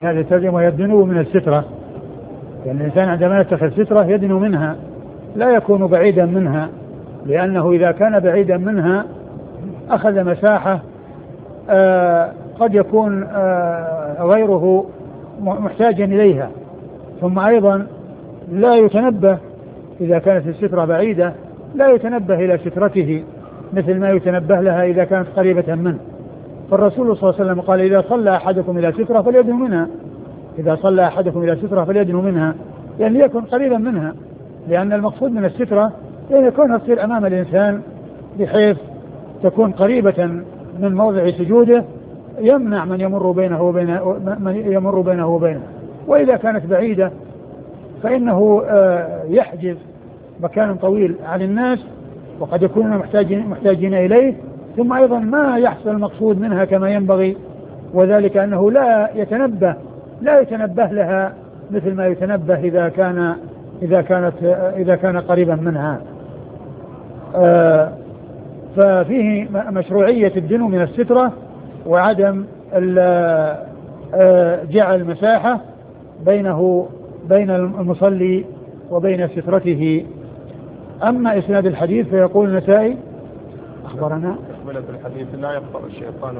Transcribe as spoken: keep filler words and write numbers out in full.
هذا يلتزم ويدنو من السترة، يعني الإنسان عندما يتخذ سترة يدنو منها لا يكون بعيدا منها، لأنه إذا كان بعيدا منها أخذ مساحة آه قد يكون آه غيره محتاجا إليها. ثم أيضا لا يتنبه إذا كانت السترة بعيدة، لا يتنبه إلى سترته مثل ما يتنبه لها إذا كانت قريبة منه. فالرسول صلى الله عليه وسلم قال إذا صلى أحدكم إلى سترة فليدنو منها، إذا صلى أحدكم إلى سترة فليدنو منها، يعني يكون قريبا منها، لأن المقصود من السترة يعني يكونها تصير أمام الإنسان بحيث تكون قريبة من موضع سجوده يمنع من يمر بينه وبينه من يمر بينه وبينه. وإذا كانت بعيدة فإنه يحجز مكان طويل عن الناس وقد يكونون محتاجين, محتاجين إليه. ثم أيضا ما يحصل المقصود منها كما ينبغي، وذلك أنه لا يتنبه لا يتنبه لها مثل ما يتنبه إذا كان إذا كانت إذا كان قريبا منها. ففيه مشروعية الدنو من السترة وعدم جعل مساحة بينه بين المصلي وبين سترته. أما إسناد الحديث فيقول النسائي أخبرنا الحديث لا يقطع الشيطان